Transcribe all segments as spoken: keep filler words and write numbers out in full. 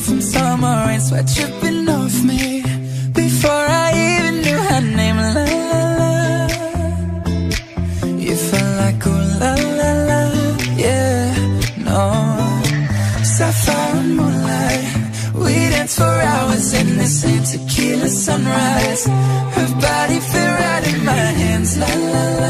from summer rain, sweat dripping off me before I even knew her name. La la la, you felt like ooh la la la, yeah, no. Sapphire and moonlight, we danced for hours in the same tequila sunrise. Her body fit right in my hands, la la la.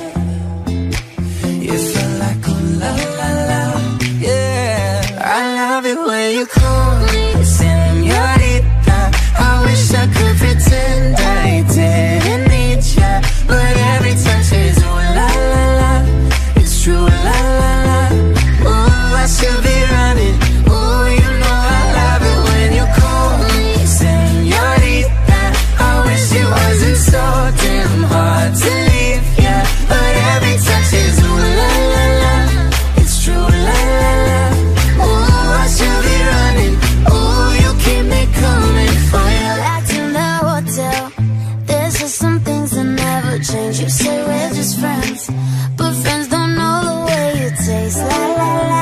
You felt like ooh la la la, yeah. I love it when you call me señorita. I wish I could pretend I didn't need ya, but every touch is ooh la la la. It's true, la la la. Ooh, I should be running. Ooh, you know I love it when you call me señorita. I wish it wasn't so damn hard to leave ya, but every touch is ooh la la la. It's true, la la la. Ooh, I should be running. Ooh, you keep me coming for you. Back in the hotel, there's just some things that never change. You say we're just friends, but friends don't know the way you taste. La la la.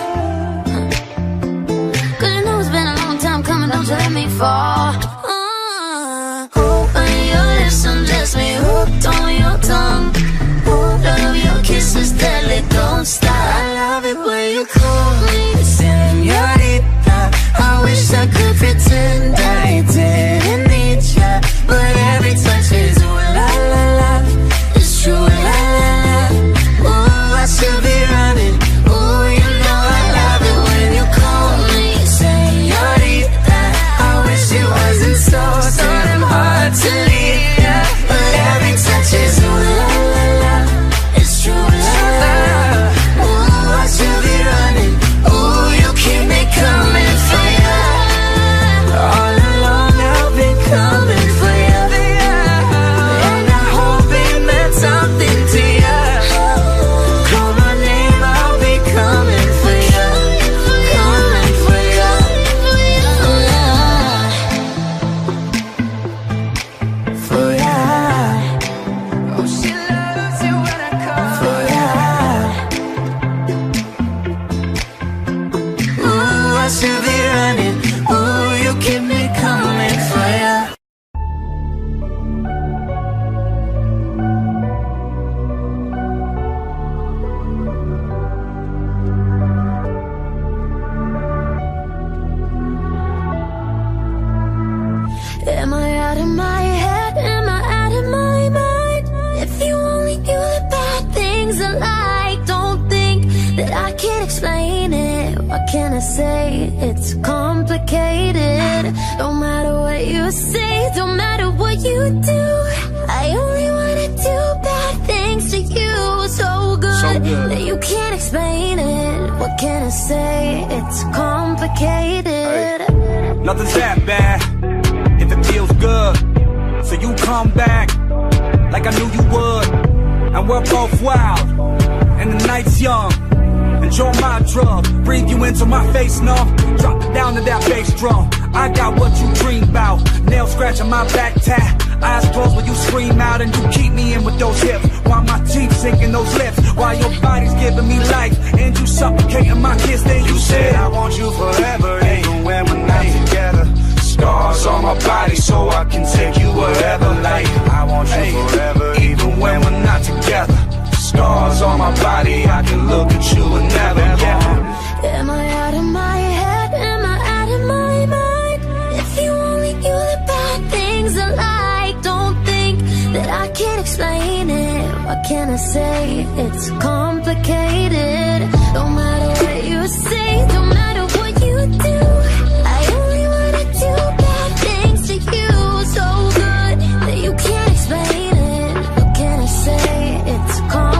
Cause you know it's been a long time coming, don't you let me fall. uh, On your lips undress me, hooked on your tongue. Hooked on your kisses, deadly, don't stop. I love it when you call me señorita. I wish I could pretend I didn't need ya, but every touch is ooh la la la. It's true, la la la. Ooh, I should be running. Ooh, you know I love it when you call me señorita. I wish it wasn't so damn hard to leave ya, but every touch is ooh la la la. It's true, la la la. Ooh, I should be running. Ooh, you keep me coming for ya. All along I've been coming for ya, and I hope it meant something to ya. Call my name, I'll be coming for ya, coming for ya. For ya. Oh, she loves you when I call for ya. Ooh, I should be running. Ooh, you keep me coming for ya. Am I out of my head? Am I out of my mind? If you only knew the bad things I like, don't think that I can't explain it. What can I say? It's complicated. No matter what you say, don't matter what you do, I only wanna do bad things to you. So good, So good. that you can't explain it. What can I say? It's complicated. Nothing's that bad if it feels good. So you come back like I knew you would, and we're both wild and the night's young. Enjoy my drug, breathe you into my face, no. Drop it down to that bass drum. I got what you dream about. Nail scratching my back tat. Eyes closed when you scream out, and you keep me in with those hips, while my teeth sinking those lips, while your body's giving me life, and you suffocating my kiss. Then you said I want you forever, even when we're not together. Scars on my body so I can take you wherever. Like I want you forever, even when we're not together. Scars on my body, I can look at you and never get. Am I out of my head? Am I out of my mind? If you only knew the bad things I like, don't think that I can't explain it. What can I say? It's complicated. No matter what you say, no matter what you do, I only wanna do bad things to you. So good that you can't explain it. What can I say? It's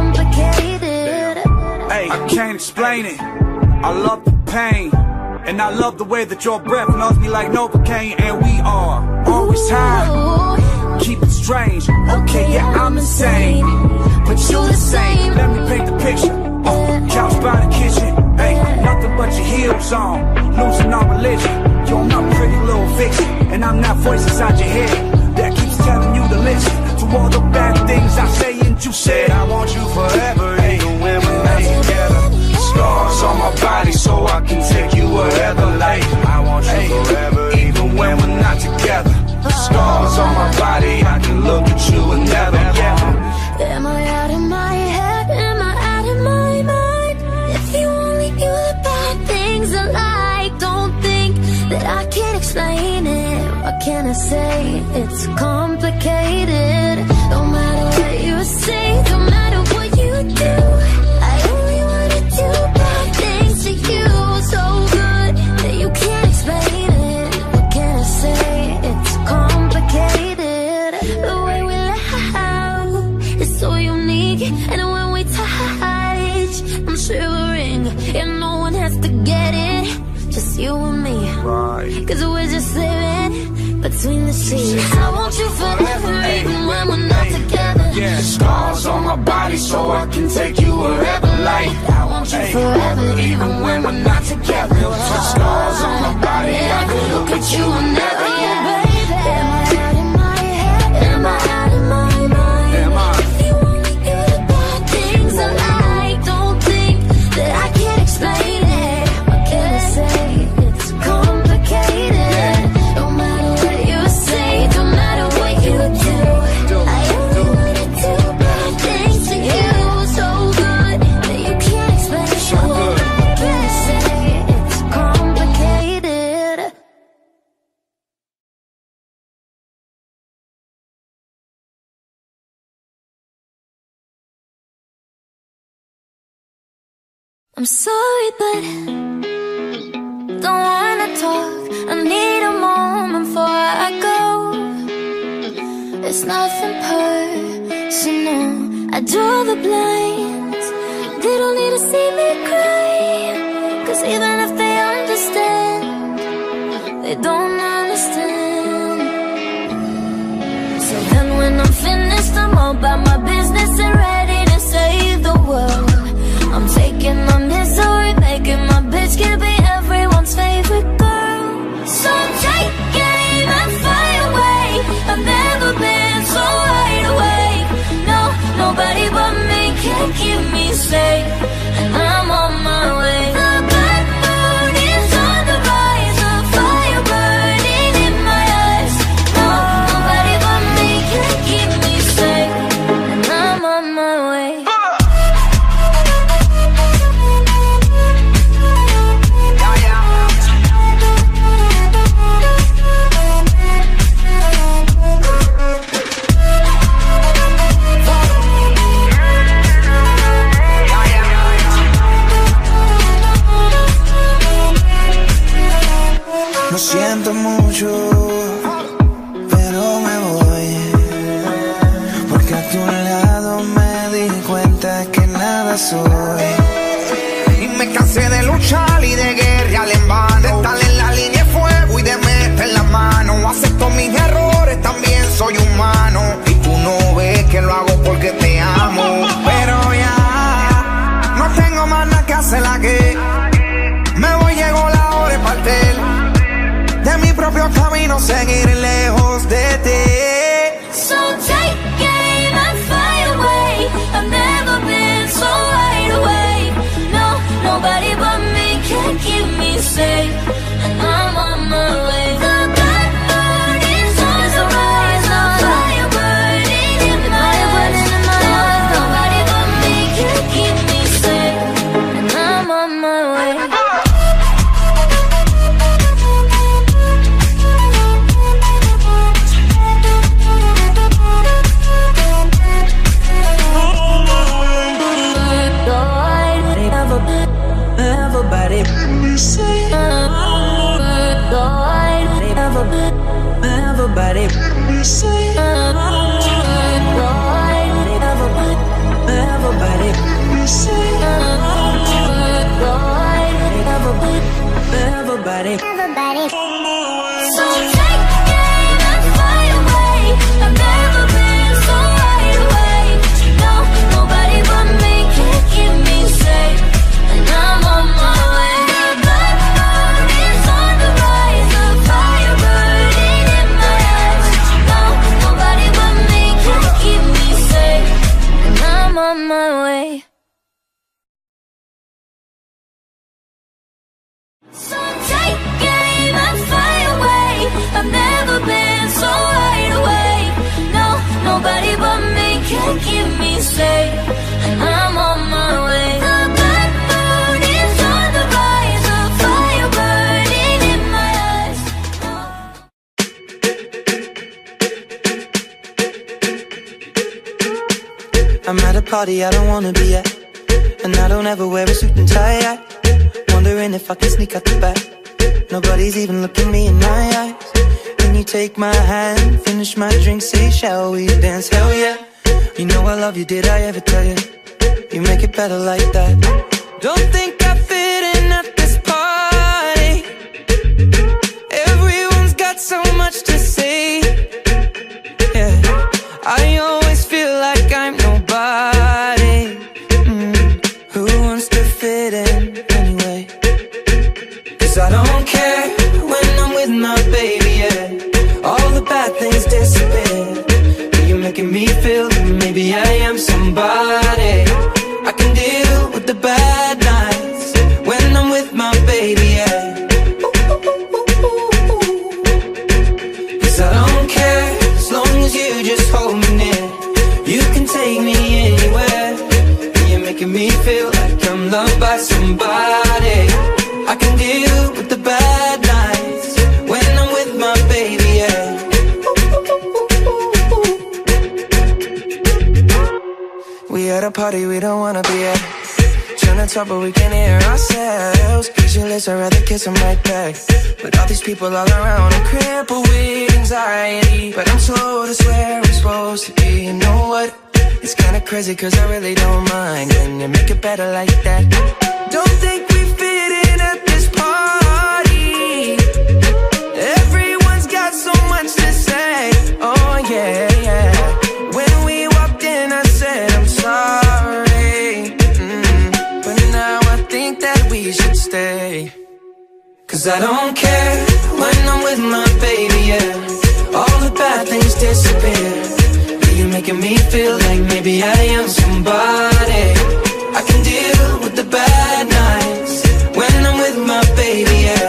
complicated. Hey, I can't explain it. I love the pain, and I love the way that your breath knows me like Novocaine. And we are always high, keep it strange. Okay, yeah, I'm insane, but you the same. Let me paint the picture. Oh, couch by the kitchen. Hey, nothing but your heels on, losing our religion. You're my pretty little fiction, and I'm that voice inside your head that keeps telling you to listen to all the bad things I say. And you said I want you forever, even when we're not together. Scars on my body so I can take you wherever. Like I want you alike. Don't think that I can't explain it. What can I say? It's complicated. No matter what you say, no matter what you do, I only wanna do bad things to you. So good that you can't explain it. What can I say? It's complicated. The way we laugh is so unique, and when we touch, I'm shivering. And no one has to get it, just you and me. Right. Cause we're just living between the sheets. I want you forever, even when we're not together. Yeah, scars on my body so I can take you wherever, like I want you forever, even when we're not together. Scars on my body, I could look at you and never, yeah. Baby, am I out of my head? Am I out of my mind? Am I? If you only knew the bad things I like, don't think that I can't explain it. What can I say? It's complicated. No matter what you say, no matter what you do, I only wanna do bad things to you. So good that you can't explain it. What can I say? It's complicated. I'm sorry, but don't wanna talk. I need a moment before I go. It's nothing personal. I draw the blinds. They don't need to see me cry. Cause even if they understand, they don't understand. So then when I'm finished, I'm all about my business and ready to save the world. I'm taking my misery, making my bitch can be everyone's favorite girl. So take aim and fly away. I've never been so wide awake. No, nobody but me can keep me safe, and I'm on my way. The bad moon is on the rise, a fire burning in my eyes. No, nobody but me can keep me safe, and I'm on my way. Lo siento mucho, pero me voy, porque a tu lado me di cuenta que nada soy. Y me cansé de luchar y de guerrear en vano, de estar en la línea de fuego y de meter la mano. Acepto mis errores, también soy humano, y tú no ves que lo hago porque te amo. Pero ya no tengo más nada que hacer aquí. Me voy, llegó la hora de partir de mi propio camino, seguir lejos de ti. So take aim and fly away. I've never been so wide awake. No, nobody but me can keep me safe, and I'm on my way. The black moon is on the rise, a fire burning in my eyes. No, nobody but me can keep me safe, and I'm on my way. Everybody, everybody, everybody, everybody. So take aim and fly away. I've never been so wide awake. No, nobody but me can keep me safe, and I'm on my way. The black moon is on the rise, a fire burning in my eyes. No, nobody but me can keep me safe, and I'm on my way. So take aim and fly away. I've never party I don't wanna be at, and I don't ever wear a suit and tie at. Wondering if I can sneak out the back. Nobody's even looking me in my eyes. When you take my hand, finish my drink, say shall we dance? Hell yeah. You know I love you, did I ever tell you? You make it better like that. Don't think I fit in at this party. Everyone's got so much to say. Yeah, I always feel like I'm nobody. mm. Who wants to fit in anyway? Cause I don't care when I'm with my baby, yeah. All the bad things disappear. You're making me feel that maybe I am somebody. I can deal with the bad nights when I'm with my baby, yeah. Cause I don't care as long as you just hold me near. You can take me anywhere. You're making me feel like I'm loved by somebody. I can deal with the bad nights when I'm with my baby, yeah. We at a party we don't wanna be at. Trying to talk but we can't hear ourselves. Pictureless, I'd rather kiss them right back. But all these people all around, I'm crippled with anxiety. But I'm told it's where I'm supposed to be. You know what? It's kinda crazy cause I really don't mind. Can you make it better like that? Don't think we fit in at this party. Everyone's got so much to say. Oh yeah, yeah. When we walked in I said I'm sorry, mm. But now I think that we should stay. Cause I don't care when I'm with my baby, yeah. All the bad things disappear. You're making me feel like maybe I am somebody. I can deal with the bad nights when I'm with my baby, yeah.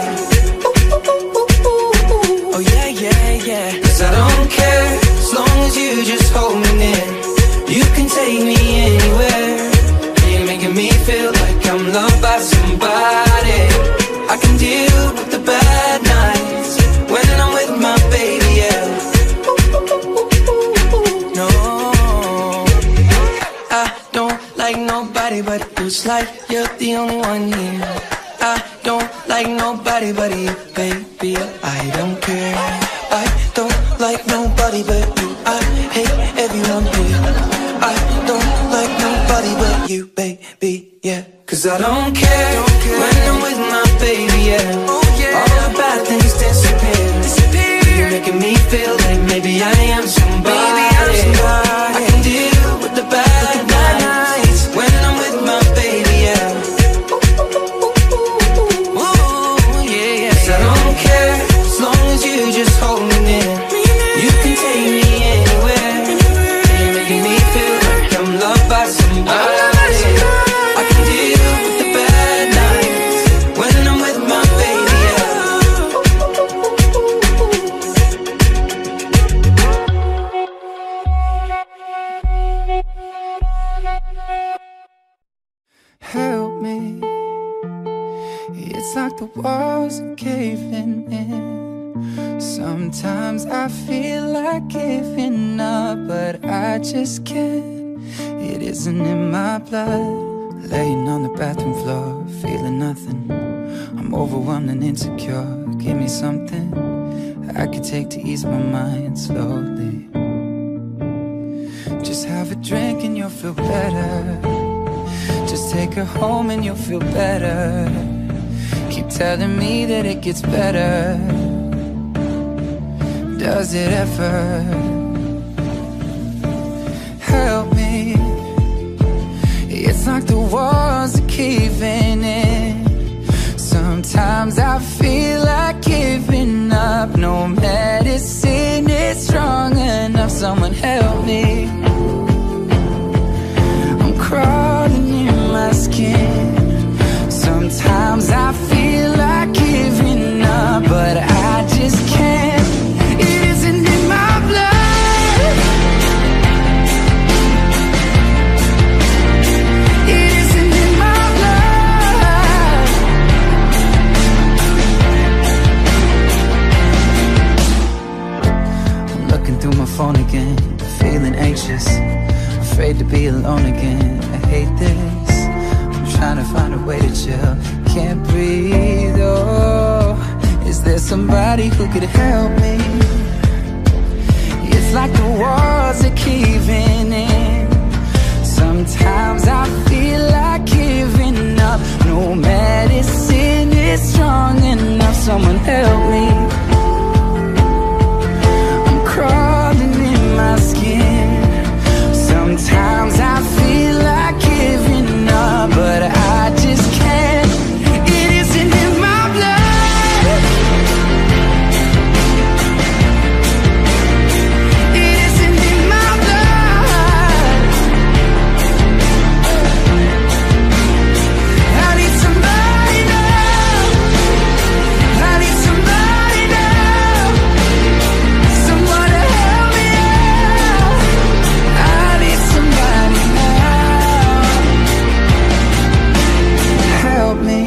Oh yeah, yeah, yeah. Cause I don't care as long as you just hold me near. You can take me anywhere. You're making me feel like I'm loved by somebody. I can deal with the bad nights when I'm with my baby, yeah. No, I don't like nobody but you. It's like you're the only one here. I don't like nobody but you, baby. I don't care. I don't like nobody but you. I hate everyone here. I don't like nobody but you, baby, yeah. Cause I don't care, don't care. When I'm with my baby, yeah. Oh, yeah. All the bad things disappear. disappear. You're making me feel like maybe I am somebody. Maybe I'm somebody. I can deal with the bad, with the bad nights when I'm with my baby, yeah. Ooh, yeah, yeah. Cause I don't care as long as you just hold me near. You can take me anywhere. You're making me feel like I'm loved by somebody. I can deal with the bad nights when I'm with my baby, yeah. Help me. It's like the walls are caving in. Sometimes I feel like giving up, but I just can't. It isn't in my blood. Laying on the bathroom floor, feeling nothing. I'm overwhelmed and insecure. Give me something I could take to ease my mind slowly. Just have a drink and you'll feel better. Just take her home and you'll feel better. Keep telling me that it gets better. Does it ever? Help me. It's like the walls are caving in. Sometimes I feel like giving up. No medicine is strong enough. Someone help me. I'm crawling in my skin. Sometimes I feel like giving up, but I just can't. It isn't in my blood. It isn't in my blood. I'm looking through my phone again, feeling anxious. afraid to be alone again. I hate this, I'm trying to find a way to chill. Can't breathe, oh, is there somebody who could help me? It's like the walls are caving in. Sometimes I feel like giving up. No medicine is strong enough. Someone help me. I'm crawling in my skin. Sometimes I feel like giving up, but I just can't. It isn't in my blood. It isn't in my blood. I need somebody now. I need somebody now. Someone to help me out. I need somebody now. Help me.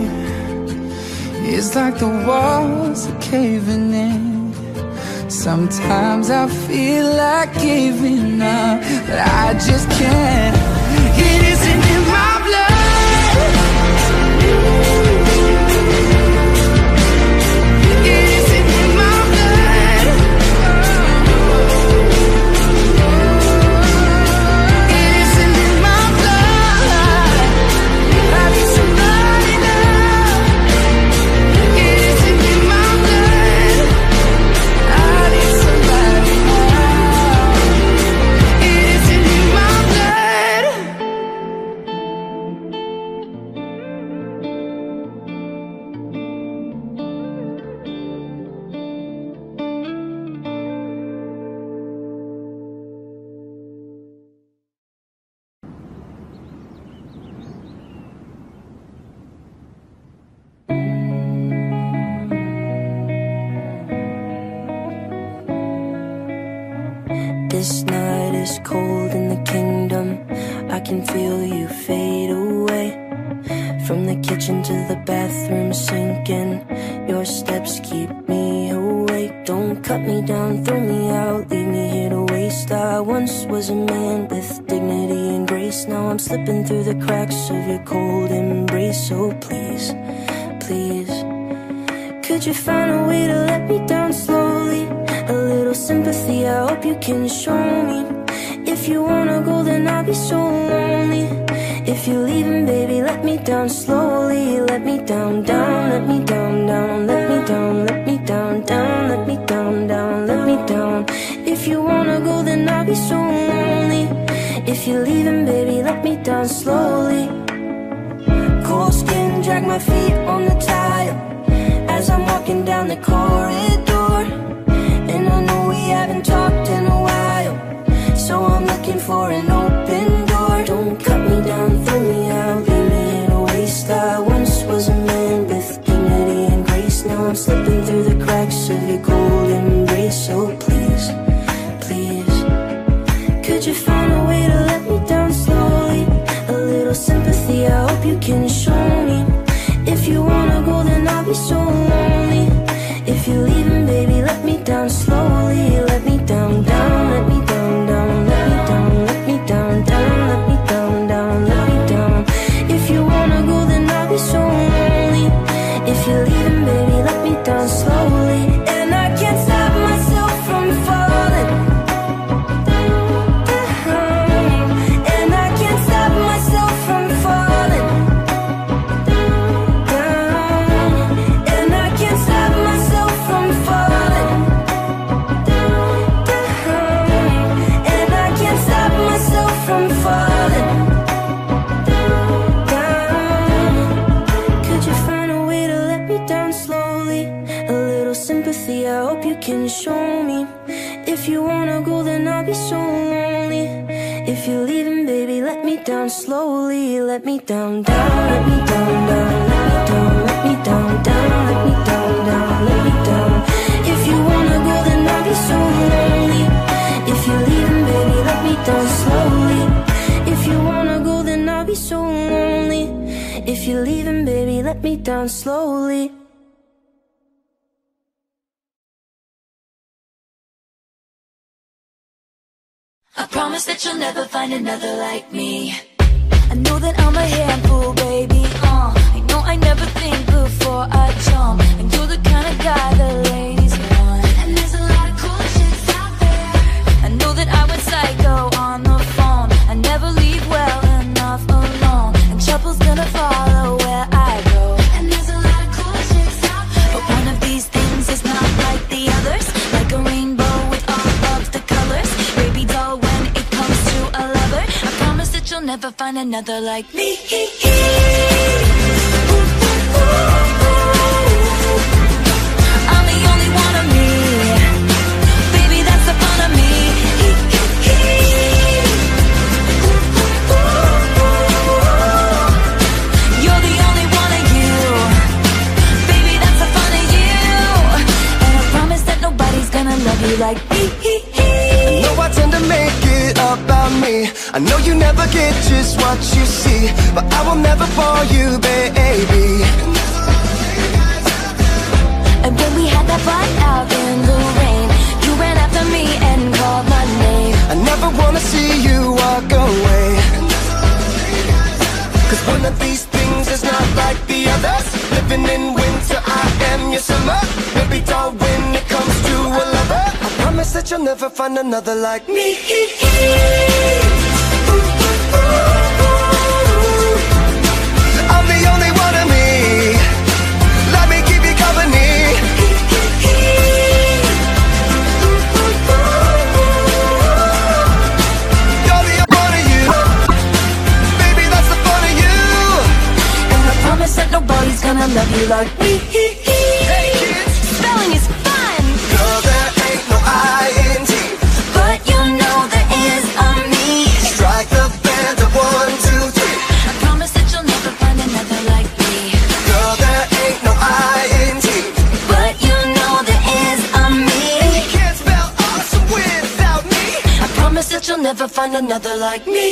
It's like the walls are caving in. Sometimes I feel like giving up, but I just can't. It isn't in my blood. It isn't in my blood. It isn't in my blood. I need somebody now. It isn't in my blood. I need somebody now. It isn't in my blood. This night is cold in the kingdom. I can feel you fade away. From the kitchen to the bathroom sinking. Your steps keep me awake. Don't cut me down, throw me out, leave me here to waste. I once was a man with dignity and grace. Now I'm slipping through the cracks of your cold embrace. So please, please, could you find a way to let me down slowly? A little sympathy, I hope you can show me. If you wanna go, then I'll be so lonely. If you're leaving, baby, let me down slowly. Let me down, down, let me down, down, let me down, let me down, down, let me down, down, let me down. If you wanna go, then I'll be so lonely. If you're leaving, baby, let me down slowly. Cold skin, drag my feet on the tile as I'm walking down the corridor. And I know we haven't talked in a while, so I'm looking for an open door. Don't cut me down, throw me out, leave me in a waste. I once was a man with dignity and grace. Now I'm slipping through the cracks of your cold embrace. So please, please, could you find a way to let me down slowly? A little sympathy, I hope you can show me. If you wanna go, then I'll be so lonely. If you're leaving, baby, let me down slowly. Let me down, down, let me down, down, let me down, let me down, down, let me down, down, let me down. If you wanna go, then I'll be so lonely. If you're leaving, baby, let me down slowly. And I can't stop myself from falling down. And I can't stop myself from falling down. And I can't stop myself from falling down. And I can't stop myself from falling down. Could you find a way to let me down slowly? A little sympathy, I hope you can show me. If you wanna go, then I'll be so lonely. If you're leaving, baby, let me down slowly. Let me down, down, let me down, down, let me down, let me down, down, let me down, down, let me down. If you wanna go, then I'll be so lonely. If you're leaving, baby, let me down slowly. If you wanna go, then I'll be so lonely. If you're leaving, baby, let me down slowly. I promise that you'll never find another like me. I know that I'm a handful, baby, uh I know I never think before I jump, and you're the kind of guy the ladies want. And there's a lot of cool chicks out there. I know that I went psycho on the phone. I never leave well enough alone, and trouble's gonna follow where I go. And there's a lot of cool chicks out there, but one of these things is not like the others. Like a rainbow with all of the colors, baby doll, when it comes to a lover, I promise that you'll never find another like me. I'm the only one of me, baby, that's the fun of me. You're the only one of you, baby, that's the fun of you. And I promise that nobody's gonna love you like me. I know I tend to make it about me. I know you never get just what you see, but I will never bore you, baby. And when we had that fight out in the rain, you ran after me and called my name. I never wanna see you walk away, cause one of these things is not like the others. Living in winter, I am your summer. Baby doll, when it comes to a lover, I promise that you'll never find another like me. I'm the only one of me, let me keep you company. You're the one of you, baby, that's the fun of you. And I promise that nobody's gonna love you like me. Hey kids, Spelling is fun, girl, there ain't no I N G, but you know there is a me. strike the band of one, two, three. I promise that you'll never find another like me. Girl, there ain't no I N G, But you know there is a me. you can't spell awesome without me. I promise that you'll never find another like me.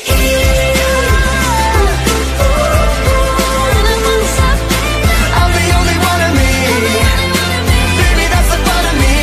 I'm the only one of me, baby, that's the fun of me.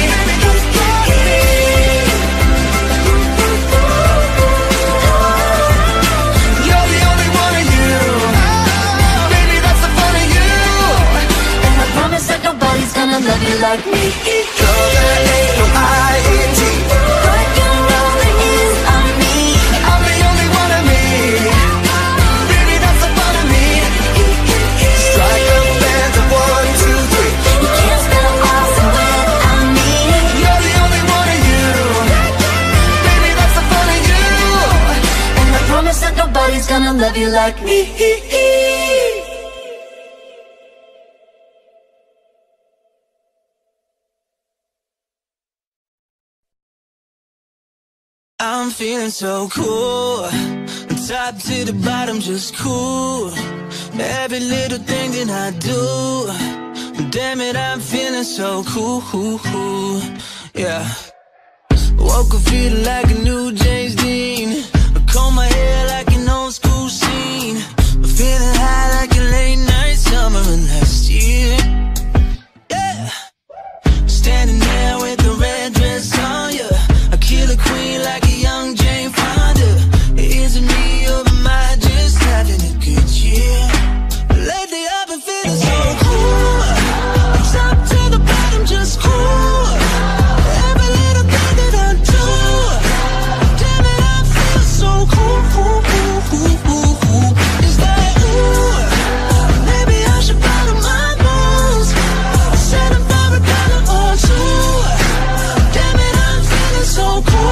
You're the only one of you, baby, that's the fun of you. And I promise that nobody's gonna love you like me. Girl, there ain't no I N G, But you know there is a me. I'm the only one of me, baby, that's the fun of me. Strike a band of one, two, three. You can't spell awesome without me. You're the only one of you, baby, that's the fun of you. And I promise that nobody's gonna love you like me. I'm feeling so cool, top to the bottom, just cool. Every little thing that I do, damn it, I'm feeling so cool. Yeah. Woke up feeling like a new James Dean. I comb my hair like an old school scene. I'm feeling high like a late night summer of last year. Yeah. Standing there with the red dress on, yeah. I kill a queen like a young Jane Fonda. Is it me or am I just having a good year? Lately I've been feeling so cool, top to the bottom, just cool. Every little thing that I do, damn it, I feel so cool. It's like, ooh, maybe I should follow my moves, set up for a dollar or two. Damn it, I'm feeling so cool.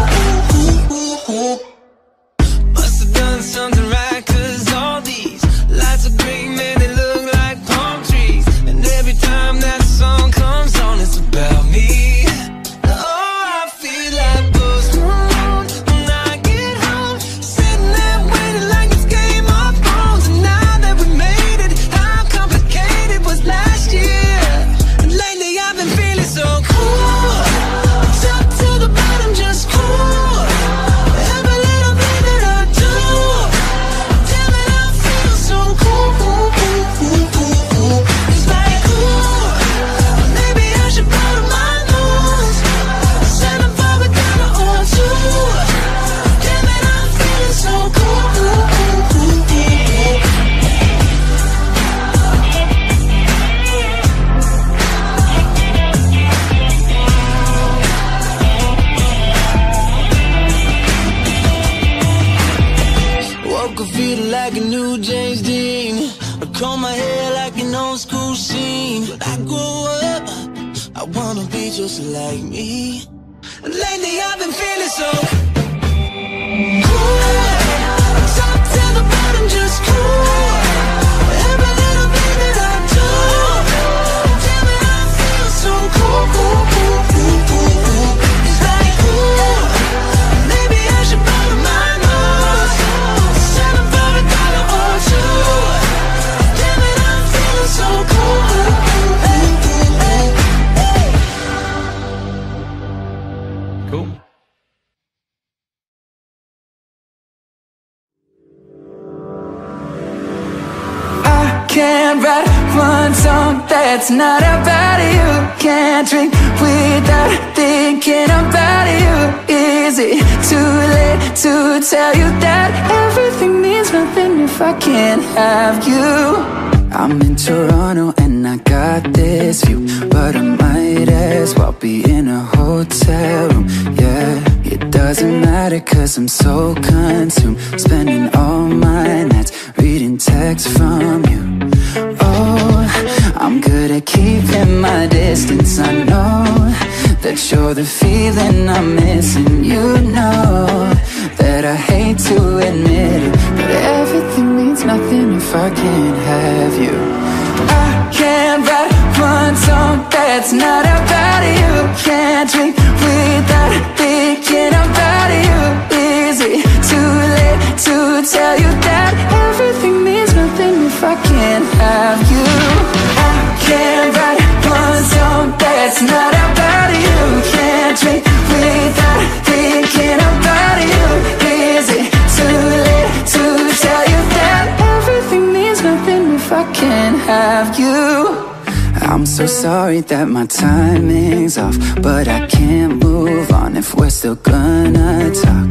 Must have done something right, cause all these lights are green, man, they look like palm trees. And every time that song comes on, it's about me. Oh, I feel like Post Malone when I get home, sitting there waiting like it's Game of Thrones. And now that we made it, how complicated was last year? And lately I've been feeling so cool, top to the bottom, just cool. Every little thing that I do, damn it, I feel so cool. It's like, ooh, When I grow up, I wanna be just like me. Lately I've been feeling so cool. Top to the bottom, just cool. Every little thing that I do, damn it, I feel so cool, cool, cool, cool, cool, cool. It's like cool. Maybe I should bottom my nose, settle for a dollar or two. Damn it, I'm feeling so cool, cool, cool, cool, cool. Cool. Can't write one song that's not about you. Can't drink without thinking about you. Is it too late to tell you that everything means nothing if I can't have you? I'm in Toronto and I got this view, but I might as well be in a hotel room. Yeah, it doesn't matter cause I'm so consumed, spending all my nights reading texts from you. Oh, I'm good at keeping my distance. I know that you're the feeling I'm missing. You know that I hate to admit it, but everything means nothing if I can't have you. I can't write one song that's not about you. Can't drink without thinking about you. Is it too late to tell you that everything means nothing if I can't have you? I can't write one song that's not about you. Can't drink without thinking about you. Is it too late to tell you that everything means nothing if I can't have you? I'm so sorry that my timing's off, but I can't move on if we're still gonna talk.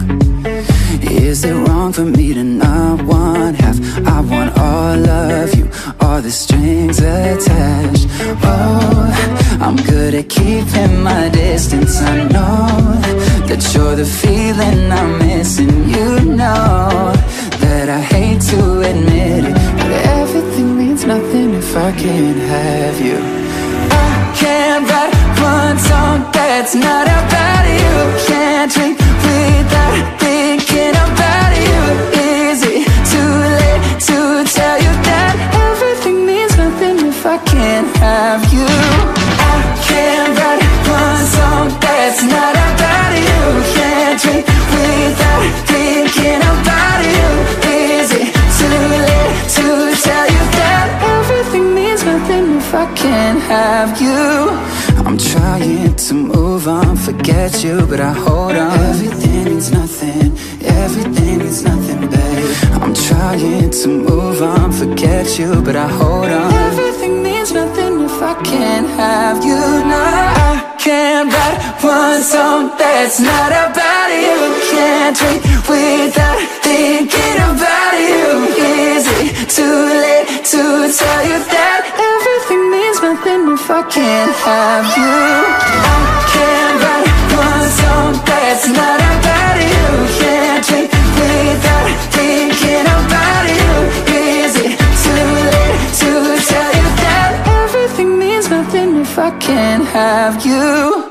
Is it wrong for me to not want half? I want all of you, all the strings attached. Oh, I'm good at keeping my distance. I know that you're the feeling I'm missing. You know that I hate to admit it, but everything means nothing if I can't have you. I can't write one song that's not about you. Can't drink without thinking about you. Is it too late to tell you that everything means nothing if I can't have you? I can't write one song that's not about you. Can't drink without thinking about you. Is it too late to tell you that everything means nothing if I can't have you? I'm trying to move on, forget you, but I hold on. Everything means nothing, everything means nothing, babe. I'm trying to move on, forget you, but I hold on. Everything means nothing if I can't have you. No, I can't write one song that's not about you. Can't drink without thinking about you. Is it too late to tell you that everything means nothing if I can't have you? I can't write one song that's not about you. Can't drink without thinking about you. Is it too late to tell you that everything means nothing if I can't have you?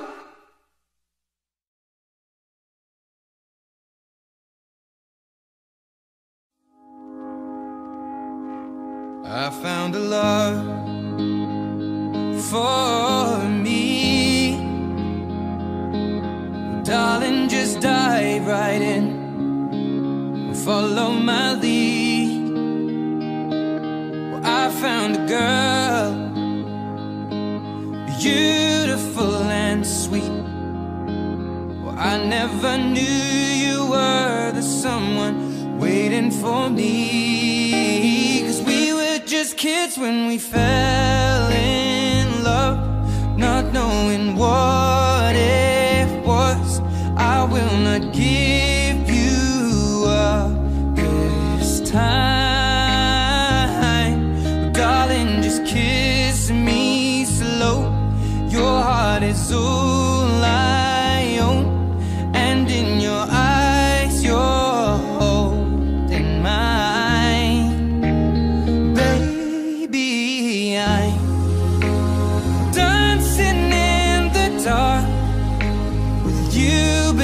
I found a love for me. Darling, just dive right in, follow my lead. Well, I found a girl, beautiful and sweet. Well, I never knew you were the someone waiting for me. Cause we were just kids when we fell in love, not knowing what it was. I will not give you up this time. Darling, just kiss me slow. Your heart is all I own, and in your eyes you're holding mine. Baby, I'm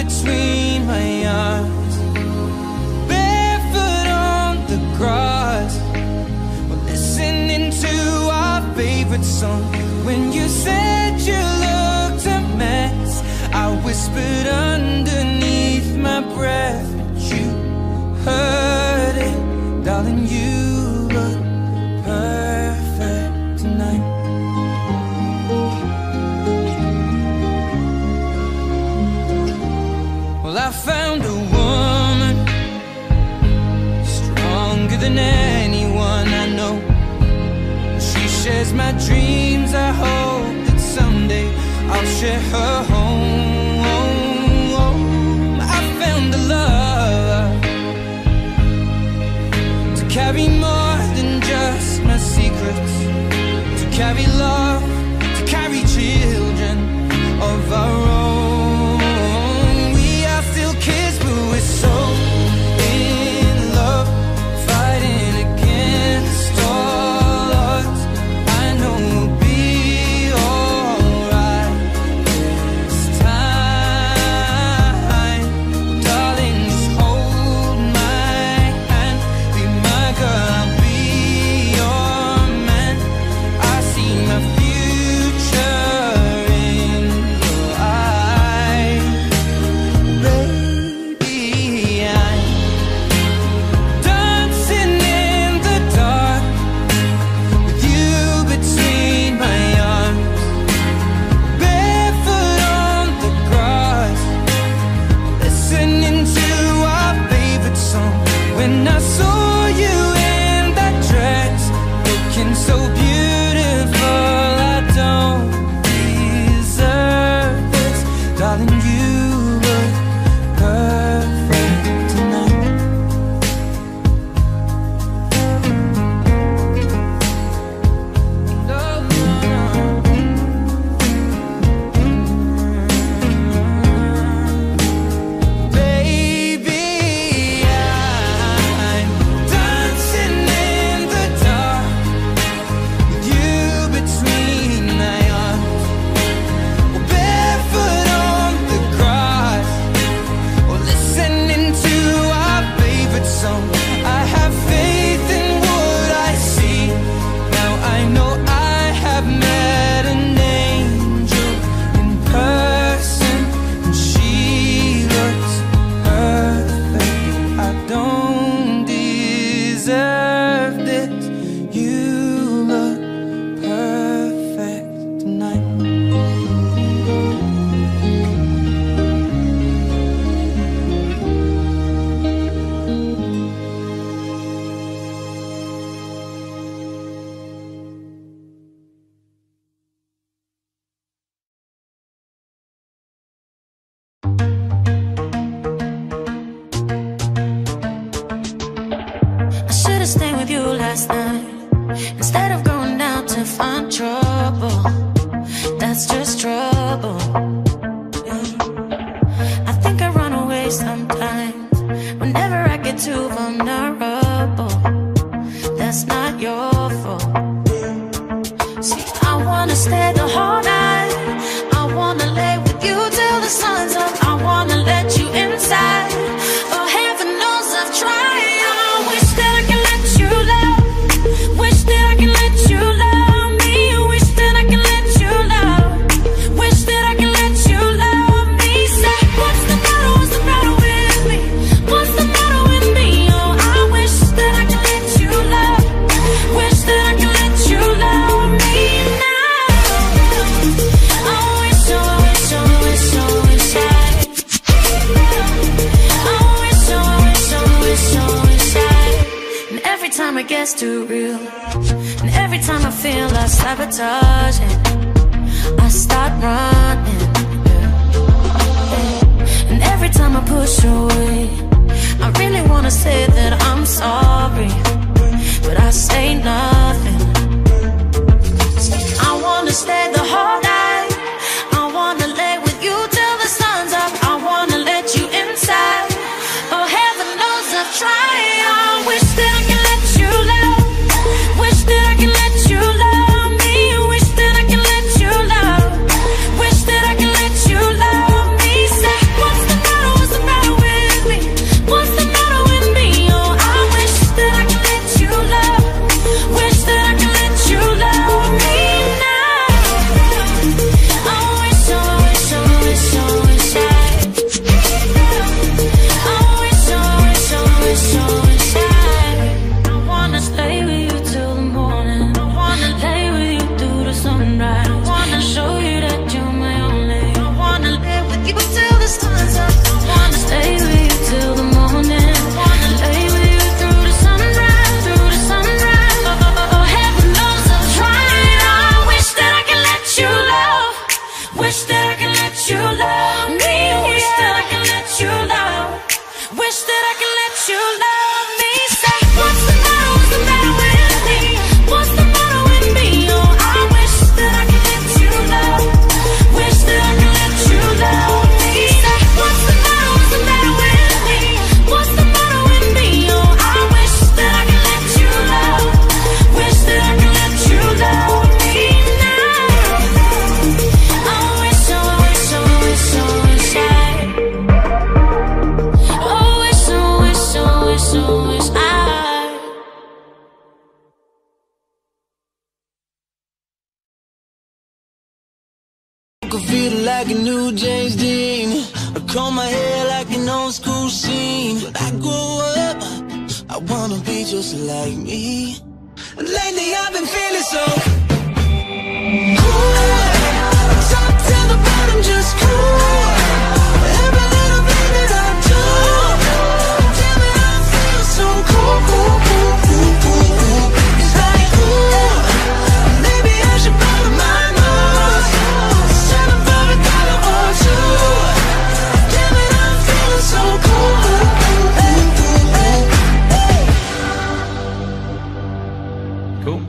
between my arms, barefoot on the grass, we're listening to our favorite song. When you said you looked a mess, I whispered underneath my breath, but you heard it, darling. You look perfect tonight. Well, I found a woman stronger than anyone I know. She shares my dreams. I hope that someday I'll share her home. I found a love to carry more than just my secrets, to carry love, to carry children of our own. We are still kids, but we're so in love, fighting against all odds. I know we'll be alright this time. Darling, just hold my hand, be my girl, I'll be your man. I see my future in your eyes. Baby, I'm dancing in the dark with you between my arms, barefoot on the grass, listening to our favorite song. When I saw you in that dress, looking so beautiful, I don't deserve this, darling. You look perfect tonight. No, no, no. Baby, I'm dancing in the dark with you between my arms, barefoot on the grass, or listening to our favorite song. I have faith in what I see. Now I know I have met an angel in person, and she looks perfect. I don't deserve this. You look perfect tonight. I should've stayed with you last night instead of going down to find trouble. That's just trouble. I think I run away sometimes whenever I get too vulnerable. That's not your fault. See, I wanna stay the whole night. I wanna lay with you till the sun's up. I wanna let you inside. Oh, heaven knows I've tried. I wish that I can let you love. Wish that I can let you love me. Wish that I can let you love. Wish that I can let you love me. Say, what's the matter? What's the matter with me? What's the matter with me? Oh, I wish that I can let you love. Wish that I can let you love me now. I wish, oh, I wish, oh, I wish, oh, I wish I. I wish, oh, I wish, oh, I wish, oh, I wish I. And every time it gets too real, and every time I feel like sabotaging, I start running. And every time I push away, I really wanna say that I'm sorry, but I say nothing. I wanna stay the whole night. I wanna lay with you till the sun's up. I wanna let you inside. Oh, heaven knows I've tried. I wish that I can let you love. Wish that I can let you love me. Wish that I can could feel it like a new James Dean. I comb my hair like an old school scene. When I grow up, I wanna be just like me. And lately I've been feeling so cool. Top to the bottom, just cool. Every little thing that I do, damn it, I feel so cool, cool, cool, cool, cool, cool. It's like, ooh, maybe I should borrow my nose, settle for a dollar or two. Damn it, I'm feeling so cool, cool, cool, cool, cool, cool. Cool.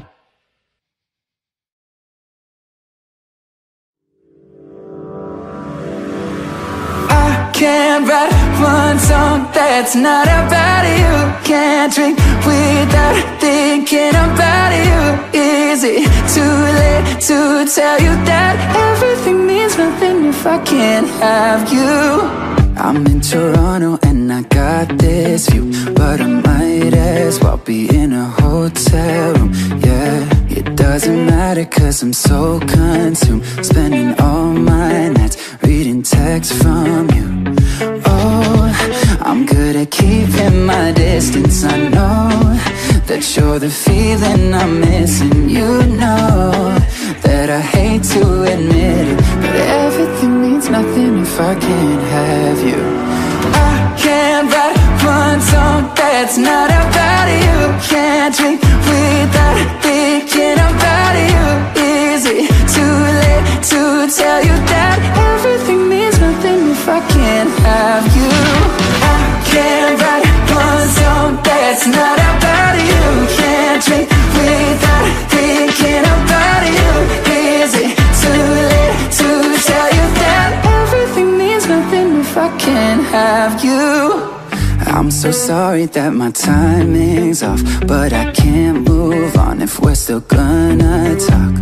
Can't write one song that's not about you. Can't drink without thinking about you. Is it too late to tell you that everything means nothing if I can't have you? I'm in Toronto and I got this view, but I might as well be in a hotel room. Yeah, it doesn't matter cause I'm so consumed, spending all my nights reading texts from you. Oh, I'm good at keeping my distance. I know that you're the feeling I'm missing. You know that I hate to admit it, but everything means nothing if I can't have you. I can't write one song that's not about you. Can't drink without thinking about you. Is it too late to tell you that everything means nothing if I can't have you? I can't write one song that's not about you. Can't drink without thinking about you. Is it too late to tell you that everything means nothing if I can't have you? I'm so sorry that my timing's off, but I can't move on if we're still gonna talk.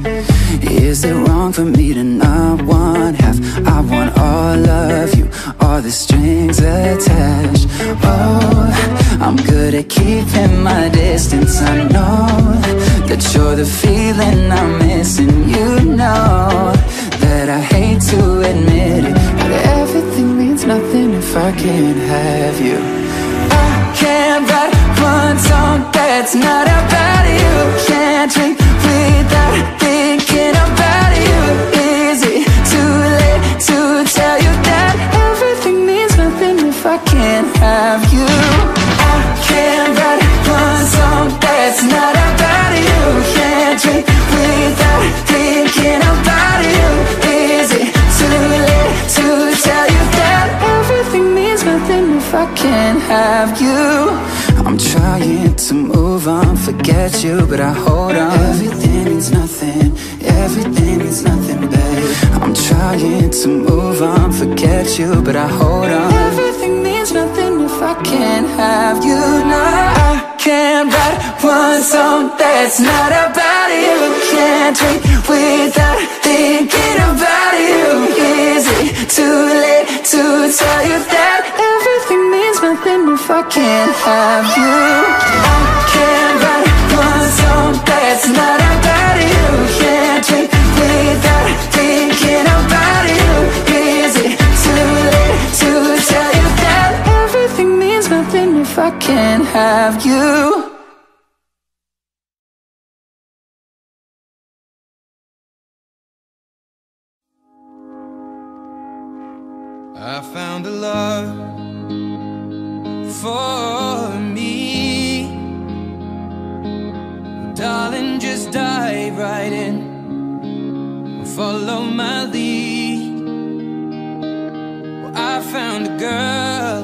Is it wrong for me to not want half? I want all of you, all the strings attached. Oh, I'm good at keeping my distance. I know that you're the feeling I'm missing. You know that I hate to admit it, but everything means nothing if I can't have you. I can't write one song that's not about you. Can't drink without thinking about you. Is it too late to tell you that everything means nothing if I can't have you? I can't write one song that's not about you. Can't drink without thinking about you. Is it too late to tell you that everything means nothing if I can't have you? I'm trying to move on, forget you, but I hold on. Everything means nothing, everything means nothing, babe. I'm trying to move on, forget you, but I hold on. Everything means nothing if I can't have you. No, I can't write one song that's not about you. Can't drink without thinking about you. Is it too late to tell you that everything means nothing if I can't have you? I can't write one song that's not about you. Can't drink without thinking about you. Is it too late to tell you that everything means nothing if I can't have you? I found a love for me. Darling, just dive right in, follow my lead. Well, I found a girl,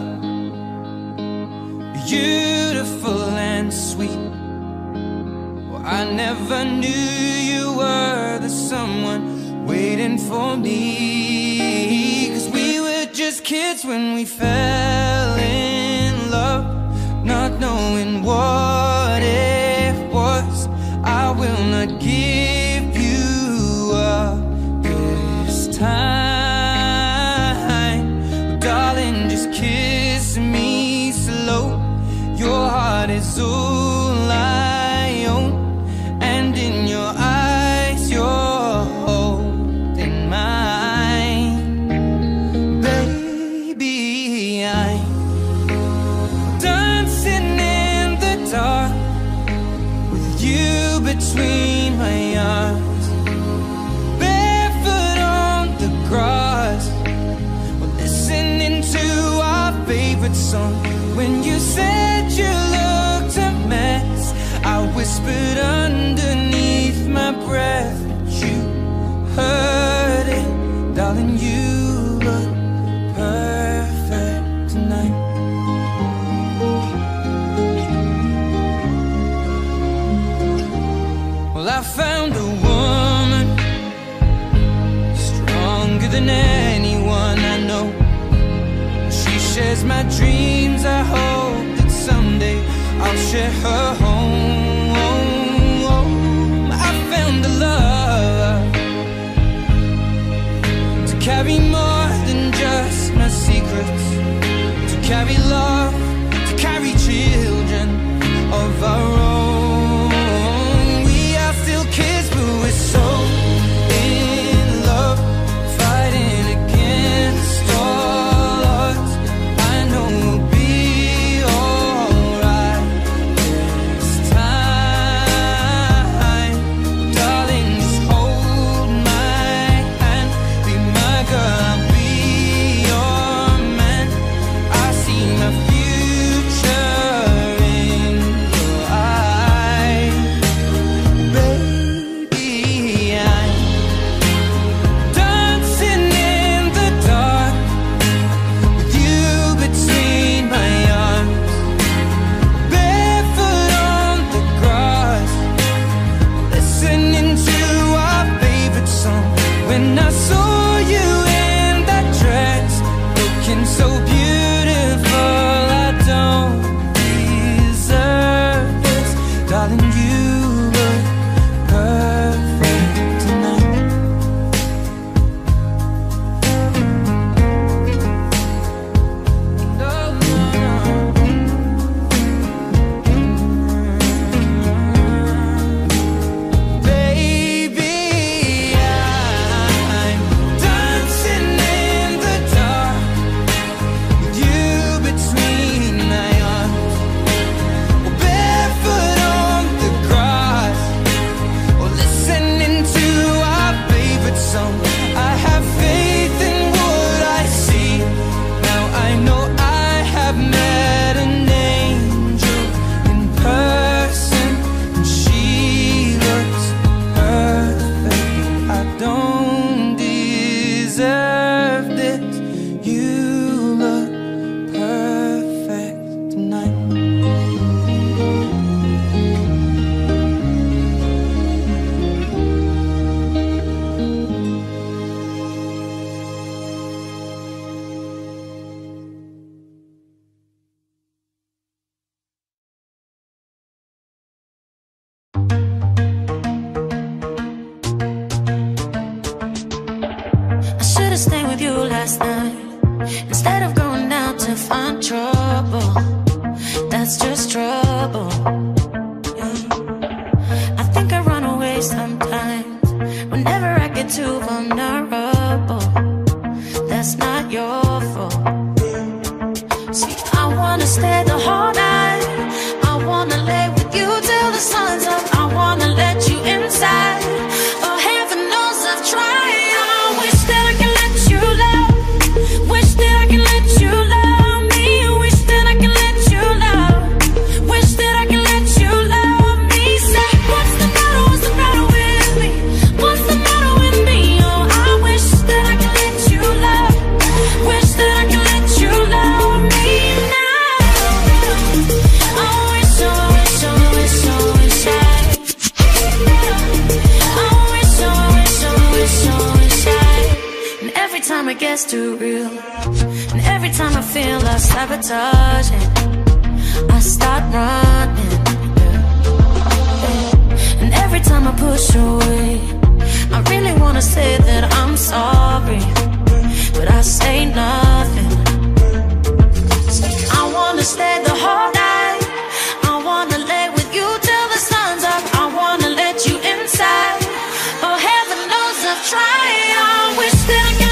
beautiful and sweet. Well, I never knew you were the someone waiting for me. 'Cause we were just kids when we fell in love, not knowing what it was. I will not give you up this time. Darling, just kiss me slow. Your heart is all I own, and in your eyes you're holding mine. favorite song. When you said you looked a mess, I whispered underneath my breath, but you heard it, darling. You look perfect tonight. Well, I found a woman stronger than anyone I know. She shares my dreams. I hope that someday I'll share her home. I found a love to carry more than just my secrets, to carry love, to carry children of our own. We are still kids, but we're so in love, fighting against all odds. I know we'll be alright this time. Darling, just hold my hand, be my girl, I'll be your man. I see my future in your eyes. Baby, I'm dancing in the dark with you between my arms, barefoot on the grass, listening to our favorite song. When I saw you in that dress, looking so beautiful, I don't deserve this, darling. You look perfect tonight. No, no, no. Baby, I'm dancing in the dark with you between my arms, or barefoot on the grass, or listening to our favorite song. I have faith in what I see. Now I know I have met an angel in person, and she looks perfect. I don't deserve this. You look perfect tonight. I should've stayed with you last night instead of going out to find trouble. That's just trouble. I think I run away sometimes whenever I get too vulnerable. That's not your fault. See, I wanna stay the whole night. I wanna lay with you till the sun's up. I wanna let you inside. Oh, heaven knows I've tried. I wish that I can let you love. Wish that I can let you love me. Wish that I can let you love. Wish that I can let you love me. Say, what's the matter? What's the matter with me? What's the matter with me? Oh, I wish that I can let you love. Wish that I can let you love me now. I wish, I wish, I wish, I wish I. I wish, I wish, I wish, I wish I. And every time it gets too real, and every time I feel like sabotaging, I start running. And every time I push away, I really wanna say that I'm sorry, but I say nothing. I wanna stay the whole night. I wanna lay with you till the sun's up. I wanna let you inside. Oh, heaven knows I've tried. I wish that I could